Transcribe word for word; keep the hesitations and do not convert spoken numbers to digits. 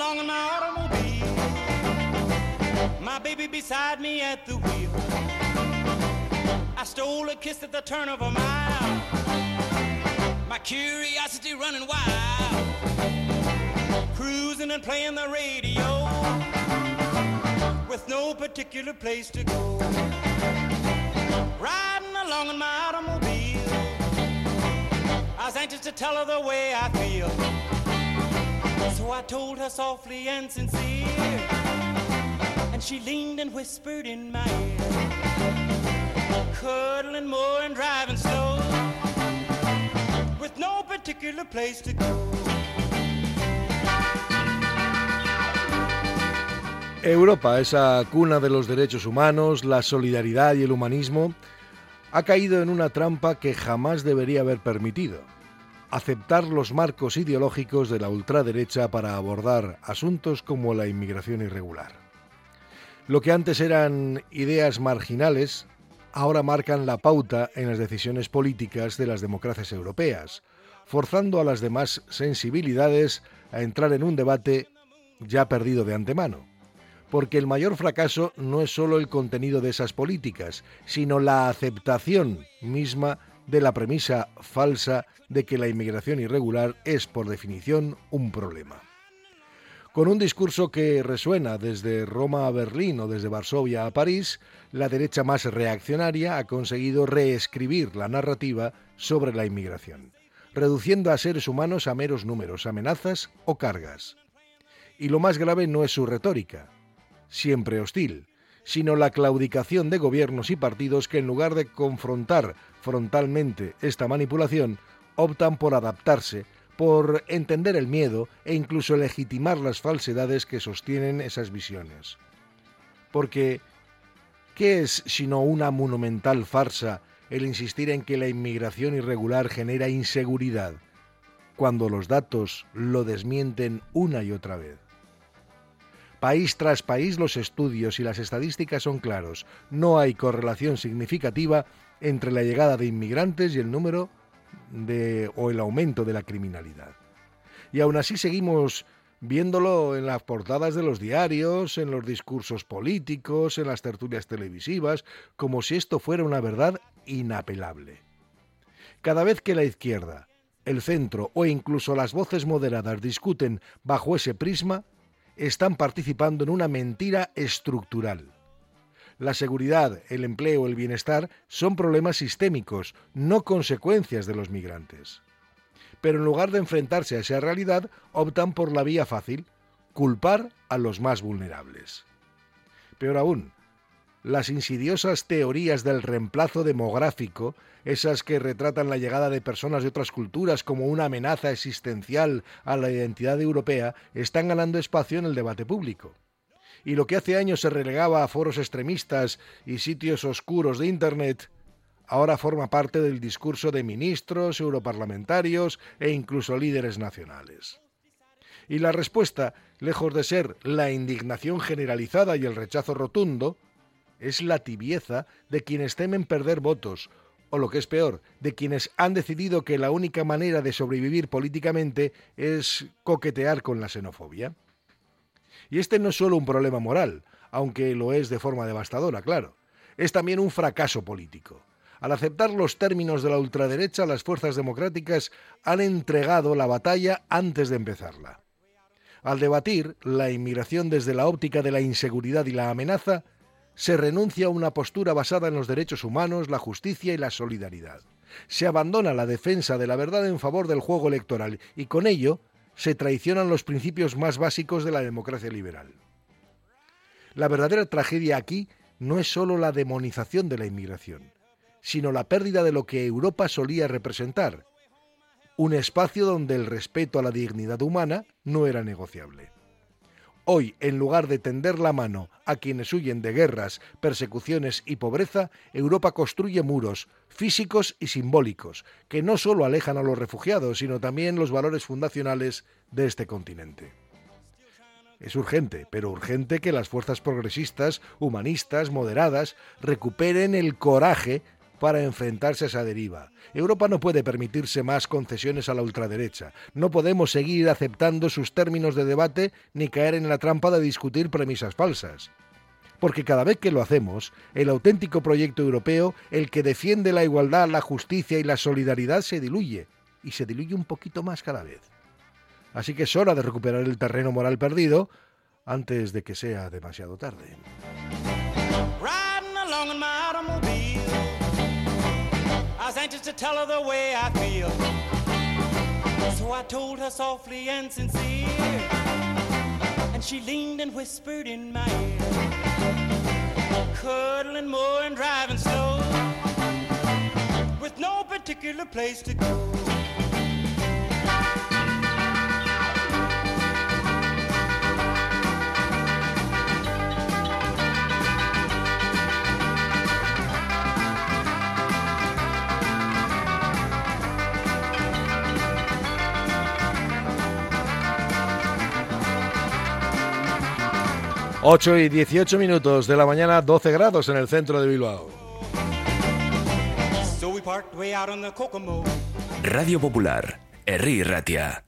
along in my automobile, my baby beside me at the wheel. I stole a kiss at the turn of a mile, my curiosity running wild, cruising and playing the radio, with no particular place to go. Riding along in my automobile, I was anxious to tell her the way I feel. So I told her softly and sincere, and she leaned and whispered in my ear, cuddling more and driving slow, with no particular place to go. Europa, esa cuna de los derechos humanos, la solidaridad y el humanismo, ha caído en una trampa que jamás debería haber permitido: aceptar los marcos ideológicos de la ultraderecha para abordar asuntos como la inmigración irregular. Lo que antes eran ideas marginales, ahora marcan la pauta en las decisiones políticas de las democracias europeas, forzando a las demás sensibilidades a entrar en un debate ya perdido de antemano. Porque el mayor fracaso no es solo el contenido de esas políticas, sino la aceptación misma de la premisa falsa de que la inmigración irregular es, por definición, un problema. Con un discurso que resuena desde Roma a Berlín o desde Varsovia a París, la derecha más reaccionaria ha conseguido reescribir la narrativa sobre la inmigración, reduciendo a seres humanos a meros números, amenazas o cargas. Y lo más grave no es su retórica, siempre hostil, sino la claudicación de gobiernos y partidos que, en lugar de confrontar frontalmente esta manipulación, optan por adaptarse, por entender el miedo e incluso legitimar las falsedades que sostienen esas visiones. Porque, ¿qué es sino una monumental farsa el insistir en que la inmigración irregular genera inseguridad, cuando los datos lo desmienten una y otra vez? País tras país, los estudios y las estadísticas son claros. No hay correlación significativa entre la llegada de inmigrantes y el número de, o el aumento de la criminalidad. Y aún así seguimos viéndolo en las portadas de los diarios, en los discursos políticos, en las tertulias televisivas, como si esto fuera una verdad inapelable. Cada vez que la izquierda, el centro o incluso las voces moderadas discuten bajo ese prisma, están participando en una mentira estructural. La seguridad, el empleo, el bienestar son problemas sistémicos, no consecuencias de los migrantes. Pero en lugar de enfrentarse a esa realidad, optan por la vía fácil: culpar a los más vulnerables. Peor aún, las insidiosas teorías del reemplazo demográfico, esas que retratan la llegada de personas de otras culturas como una amenaza existencial a la identidad europea, están ganando espacio en el debate público. Y lo que hace años se relegaba a foros extremistas y sitios oscuros de Internet, ahora forma parte del discurso de ministros, europarlamentarios e incluso líderes nacionales. Y la respuesta, lejos de ser la indignación generalizada y el rechazo rotundo, es la tibieza de quienes temen perder votos, o lo que es peor, de quienes han decidido que la única manera de sobrevivir políticamente es coquetear con la xenofobia. Y este no es solo un problema moral, aunque lo es de forma devastadora, claro. Es también un fracaso político. Al aceptar los términos de la ultraderecha, las fuerzas democráticas han entregado la batalla antes de empezarla. Al debatir la inmigración desde la óptica de la inseguridad y la amenaza, se renuncia a una postura basada en los derechos humanos, la justicia y la solidaridad. Se abandona la defensa de la verdad en favor del juego electoral y con ello se traicionan los principios más básicos de la democracia liberal. La verdadera tragedia aquí no es solo la demonización de la inmigración, sino la pérdida de lo que Europa solía representar, un espacio donde el respeto a la dignidad humana no era negociable. Hoy, en lugar de tender la mano a quienes huyen de guerras, persecuciones y pobreza, Europa construye muros físicos y simbólicos que no solo alejan a los refugiados, sino también los valores fundacionales de este continente. Es urgente, pero urgente que las fuerzas progresistas, humanistas, moderadas, recuperen el coraje para enfrentarse a esa deriva. Europa no puede permitirse más concesiones a la ultraderecha. No podemos seguir aceptando sus términos de debate ni caer en la trampa de discutir premisas falsas. Porque cada vez que lo hacemos, el auténtico proyecto europeo, el que defiende la igualdad, la justicia y la solidaridad, se diluye, y se diluye un poquito más cada vez. Así que es hora de recuperar el terreno moral perdido antes de que sea demasiado tarde. Riding along in my automobile, I was anxious to tell her the way I feel, so I told her softly and sincere, and she leaned and whispered in my ear, cuddling more and driving slow, with no particular place to go. ocho y dieciocho minutos de la mañana, doce grados en el centro de Bilbao. So we parked way out on the Kokomo. Radio Popular, Herri Ratia.